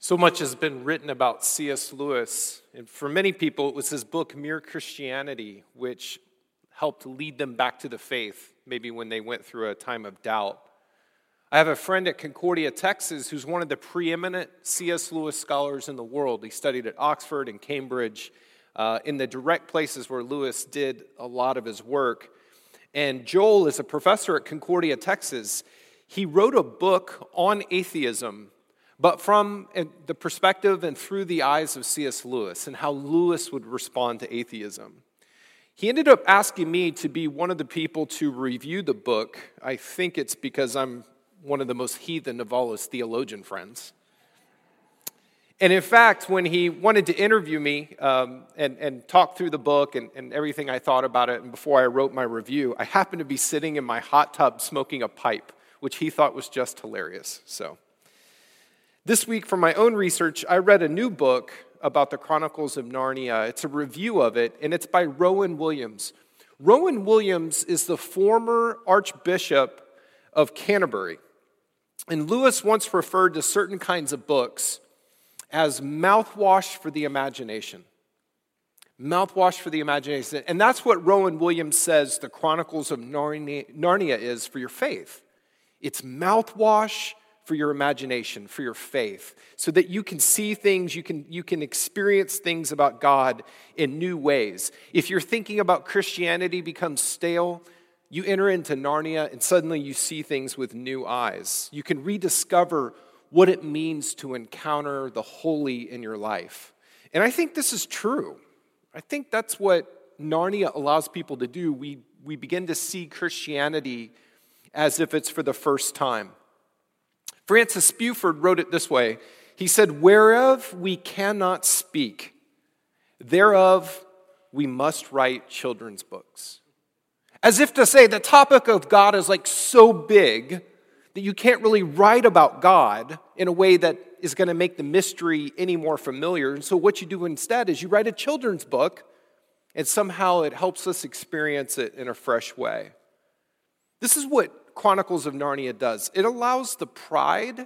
So much has been written about C.S. Lewis, and for many people, it was his book, Mere Christianity, which helped lead them back to the faith, maybe when they went through a time of doubt. I have a friend at Concordia, Texas, who's one of the preeminent C.S. Lewis scholars in the world. He studied at Oxford and Cambridge, in the direct places where Lewis did a lot of his work. And Joel is a professor at Concordia, Texas. He wrote a book on atheism, but from the perspective and through the eyes of C.S. Lewis and how Lewis would respond to atheism. He ended up asking me to be one of the people to review the book. I think it's because I'm one of the most heathen of all his theologian friends. And in fact, when he wanted to interview me and talk through the book and everything I thought about it, and before I wrote my review, I happened to be sitting in my hot tub smoking a pipe, which he thought was just hilarious. So this week, for my own research, I read a new book about the Chronicles of Narnia. It's a review of it, and it's by Rowan Williams. Rowan Williams is the former Archbishop of Canterbury. And Lewis once referred to certain kinds of books as mouthwash for the imagination. Mouthwash for the imagination. And that's what Rowan Williams says the Chronicles of Narnia is for your faith. It's mouthwash for your imagination, for your faith, so that you can see things, you can experience things about God in new ways. If you're thinking about Christianity becomes stale, you enter into Narnia and suddenly you see things with new eyes. You can rediscover what it means to encounter the holy in your life. And I think this is true. I think that's what Narnia allows people to do. We begin to see Christianity as if it's for the first time. Francis Buford wrote it this way. He said, "Whereof we cannot speak, thereof we must write children's books." As if to say the topic of God is like so big that you can't really write about God in a way that is going to make the mystery any more familiar. And so what you do instead is you write a children's book, and somehow it helps us experience it in a fresh way. This is what Chronicles of Narnia does. It allows the pride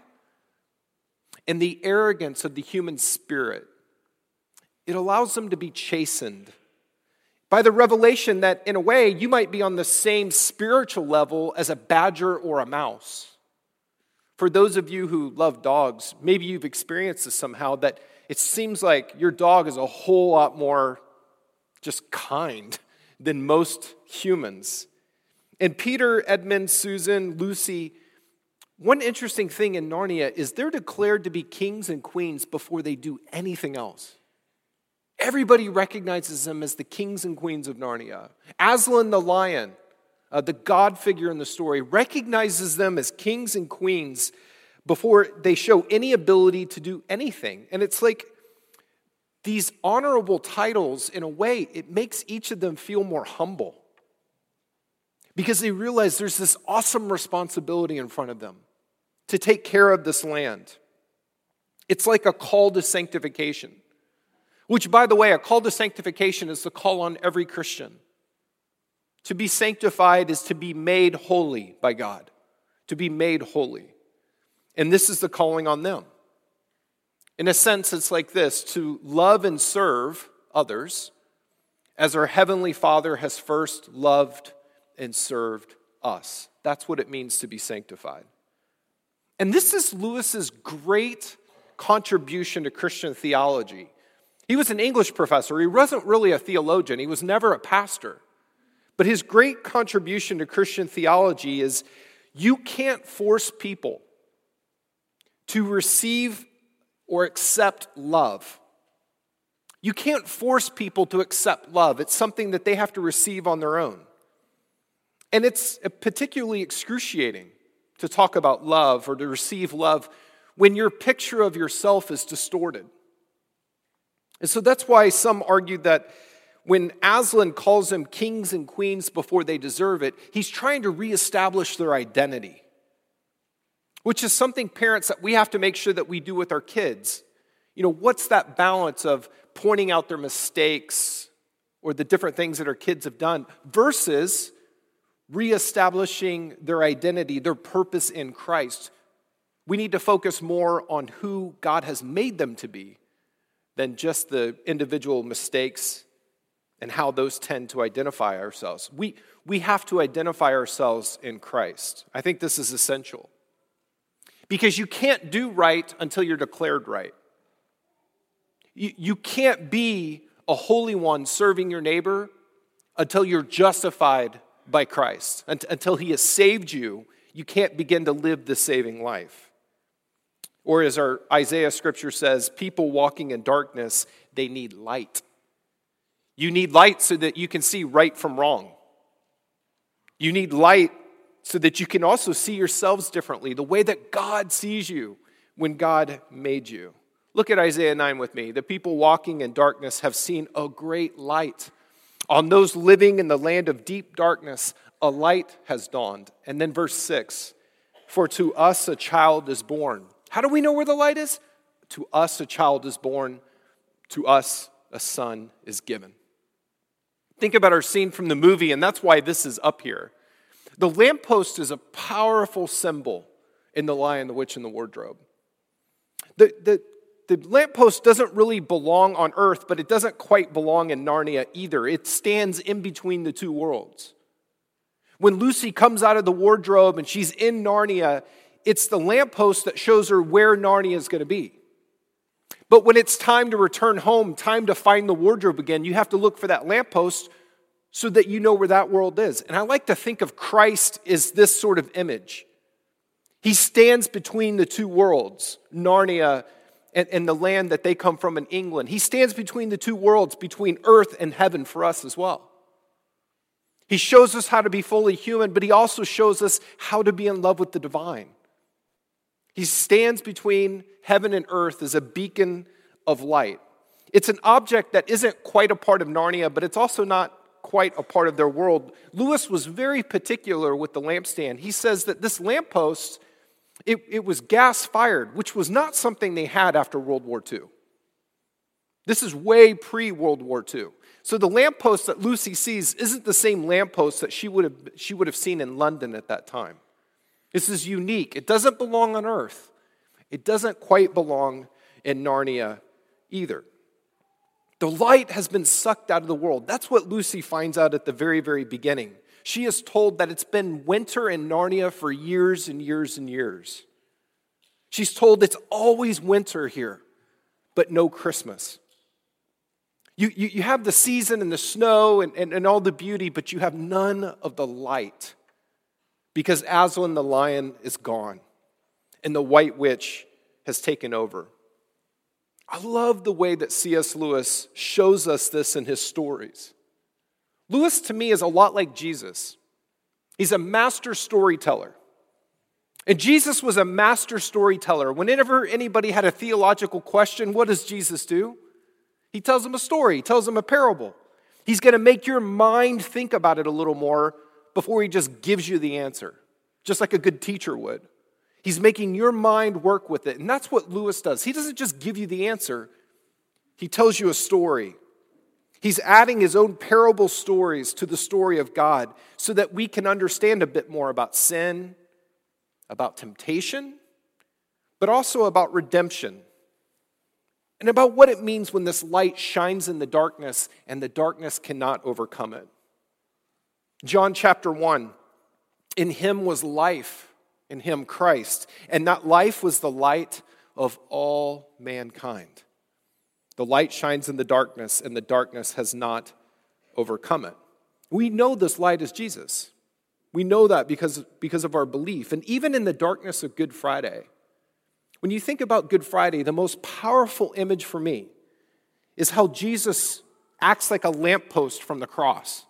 and the arrogance of the human spirit. It allows them to be chastened by the revelation that, in a way, you might be on the same spiritual level as a badger or a mouse. For those of you who love dogs, maybe you've experienced this somehow, that it seems like your dog is a whole lot more just kind than most humans. And Peter, Edmund, Susan, Lucy, one interesting thing in Narnia is they're declared to be kings and queens before they do anything else. Everybody recognizes them as the kings and queens of Narnia. Aslan the lion, the God figure in the story, recognizes them as kings and queens before they show any ability to do anything. And it's like these honorable titles, in a way, it makes each of them feel more humble. Because they realize there's this awesome responsibility in front of them to take care of this land. It's like a call to sanctification. Which, by the way, a call to sanctification is the call on every Christian. To be sanctified is to be made holy by God. To be made holy. And this is the calling on them. In a sense, it's like this: to love and serve others as our Heavenly Father has first loved and served us. That's what it means to be sanctified. And this is Lewis's great contribution to Christian theology. He was an English professor. He wasn't really a theologian. He was never a pastor. But his great contribution to Christian theology is you can't force people to receive or accept love. You can't force people to accept love. It's something that they have to receive on their own. And it's particularly excruciating to talk about love or to receive love when your picture of yourself is distorted. And so that's why some argue that when Aslan calls them kings and queens before they deserve it, he's trying to reestablish their identity, which is something, parents, that we have to make sure that we do with our kids. You know, what's that balance of pointing out their mistakes or the different things that our kids have done versus reestablishing their identity, their purpose in Christ, We need to focus more on who God has made them to be than just the individual mistakes and how those tend to identify ourselves. We have to identify ourselves in Christ. I think this is essential. Because you can't do right until you're declared right. You can't be a holy one serving your neighbor until you're justified by Christ. Until he has saved you, you can't begin to live the saving life. Or as our Isaiah scripture says, people walking in darkness, they need light. You need light so that you can see right from wrong. You need light so that you can also see yourselves differently, the way that God sees you when God made you. Look at Isaiah 9 with me. The people walking in darkness have seen a great light. On those living in the land of deep darkness, a light has dawned. And then verse 6, for to us a child is born. How do we know where the light is? To us a child is born. To us a son is given. Think about our scene from the movie, and that's why this is up here. The lamppost is a powerful symbol in The Lion, the Witch, and the Wardrobe. The lamppost doesn't really belong on earth, but it doesn't quite belong in Narnia either. It stands in between the two worlds. When Lucy comes out of the wardrobe and she's in Narnia, it's the lamppost that shows her where Narnia is going to be. But when it's time to return home, time to find the wardrobe again, you have to look for that lamppost so that you know where that world is. And I like to think of Christ as this sort of image. He stands between the two worlds, Narnia and the land that they come from in England. He stands between the two worlds, between earth and heaven for us as well. He shows us how to be fully human, but he also shows us how to be in love with the divine. He stands between heaven and earth as a beacon of light. It's an object that isn't quite a part of Narnia, but it's also not quite a part of their world. Lewis was very particular with the lampstand. He says that this lamppost, it was gas-fired, which was not something they had after World War II. This is way pre-World War II. So the lamppost that Lucy sees isn't the same lamppost that she would have seen in London at that time. This is unique. It doesn't belong on earth. It doesn't quite belong in Narnia either. The light has been sucked out of the world. That's what Lucy finds out at the very, very beginning. She is told that it's been winter in Narnia for years and years and years. She's told it's always winter here, but no Christmas. You have the season and the snow and all the beauty, but you have none of the light. Because Aslan the lion is gone, and the white witch has taken over. I love the way that C.S. Lewis shows us this in his stories. Lewis, to me, is a lot like Jesus. He's a master storyteller. And Jesus was a master storyteller. Whenever anybody had a theological question, what does Jesus do? He tells them a story. He tells them a parable. He's going to make your mind think about it a little more before he just gives you the answer, just like a good teacher would. He's making your mind work with it, and that's what Lewis does. He doesn't just give you the answer. He tells you a story. He's adding his own parable stories to the story of God so that we can understand a bit more about sin, about temptation, but also about redemption, and about what it means when this light shines in the darkness and the darkness cannot overcome it. John chapter 1, in him was life, in him Christ, and that life was the light of all mankind. The light shines in the darkness, and the darkness has not overcome it. We know this light is Jesus. We know that because of our belief. And even in the darkness of Good Friday, when you think about Good Friday, the most powerful image for me is how Jesus acts like a lamppost from the cross.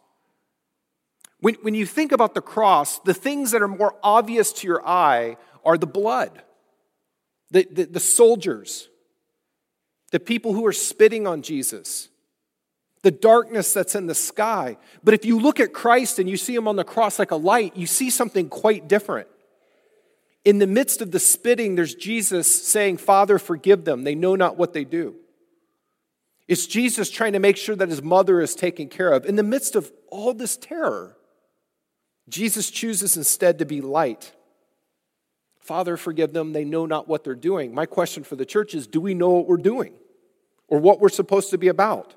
When you think about the cross, the things that are more obvious to your eye are the blood, the soldiers, the people who are spitting on Jesus, the darkness that's in the sky. But if you look at Christ and you see him on the cross like a light, you see something quite different. In the midst of the spitting, there's Jesus saying, "Father, forgive them. They know not what they do." It's Jesus trying to make sure that his mother is taken care of. In the midst of all this terror, Jesus chooses instead to be light. Father, forgive them, they know not what they're doing. My question for the church is, do we know what we're doing or what we're supposed to be about?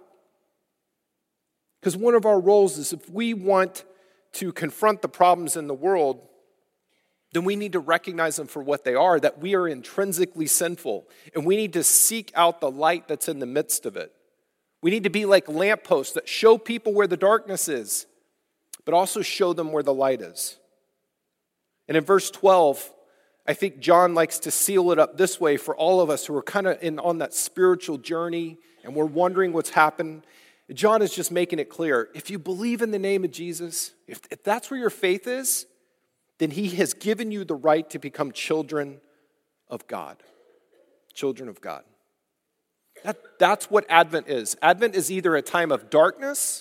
Because one of our roles is if we want to confront the problems in the world, then we need to recognize them for what they are, that we are intrinsically sinful, and we need to seek out the light that's in the midst of it. We need to be like lampposts that show people where the darkness is, but also show them where the light is. And in verse 12, I think John likes to seal it up this way for all of us who are kind of on that spiritual journey and we're wondering what's happened. John is just making it clear. If you believe in the name of Jesus, if that's where your faith is, then he has given you the right to become children of God. Children of God. That's what Advent is. Advent is either a time of darkness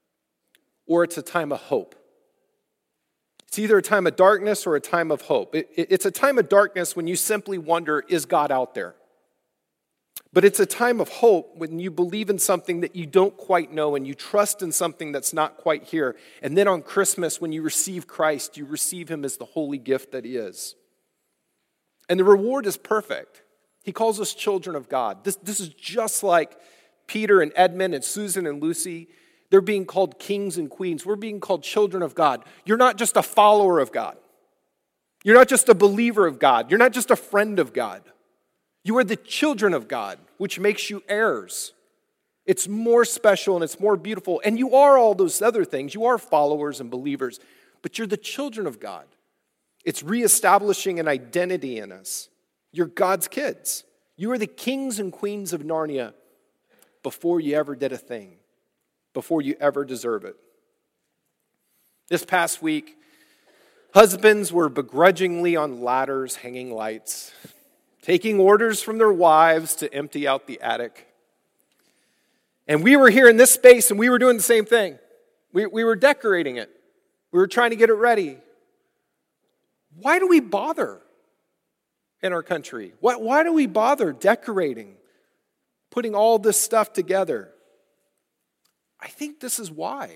or it's a time of hope. It's either a time of darkness or a time of hope. It's a time of darkness when you simply wonder, is God out there? But it's a time of hope when you believe in something that you don't quite know and you trust in something that's not quite here. And then on Christmas, when you receive Christ, you receive him as the holy gift that he is. And the reward is perfect. He calls us children of God. This is just like Peter and Edmund and Susan and Lucy. They're being called kings and queens. We're being called children of God. You're not just a follower of God. You're not just a believer of God. You're not just a friend of God. You are the children of God, which makes you heirs. It's more special and it's more beautiful. And you are all those other things. You are followers and believers, but you're the children of God. It's reestablishing an identity in us. You're God's kids. You are the kings and queens of Narnia before you ever did a thing, before you ever deserve it. This past week, husbands were begrudgingly on ladders hanging lights, taking orders from their wives to empty out the attic. And we were here in this space and we were doing the same thing. We were decorating it. We were trying to get it ready. Why do we bother in our country? Why do we bother decorating, putting all this stuff together? I think this is why.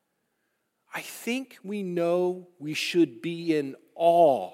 I think we know we should be in awe.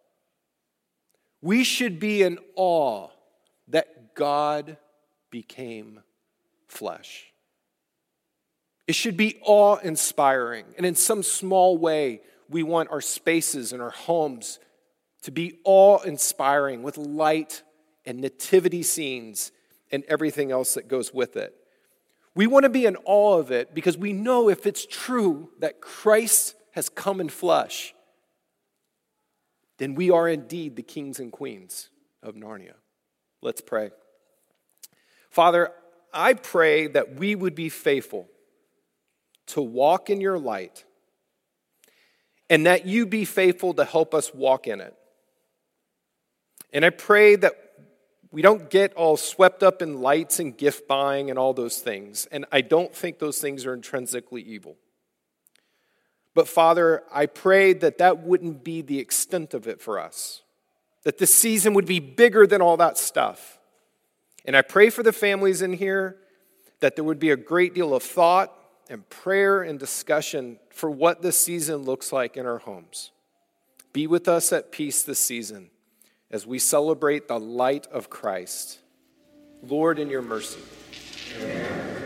We should be in awe that God became flesh. It should be awe-inspiring. And in some small way, we want our spaces and our homes to be awe-inspiring with light and nativity scenes and everything else that goes with it. We want to be in awe of it because we know if it's true that Christ has come in flesh, then we are indeed the kings and queens of Narnia. Let's pray. Father, I pray that we would be faithful to walk in your light and that you be faithful to help us walk in it. And I pray that we don't get all swept up in lights and gift buying and all those things. And I don't think those things are intrinsically evil. But Father, I pray that that wouldn't be the extent of it for us. That this season would be bigger than all that stuff. And I pray for the families in here that there would be a great deal of thought and prayer and discussion for what this season looks like in our homes. Be with us at peace this season as we celebrate the light of Christ. Lord, in your mercy. Amen.